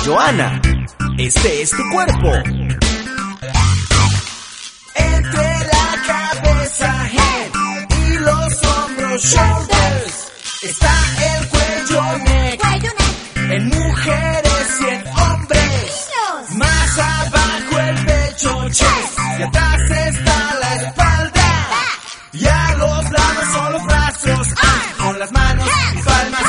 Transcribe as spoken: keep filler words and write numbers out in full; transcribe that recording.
Joana, este es tu cuerpo. Entre la cabeza, head, y los hombros, shoulders, está el cuello, neck, Cuello, neck. en mujeres y en hombres. Niños. Más abajo el pecho, chest, y atrás está la espalda. Y a los lados son los brazos, ah, con las manos y palmas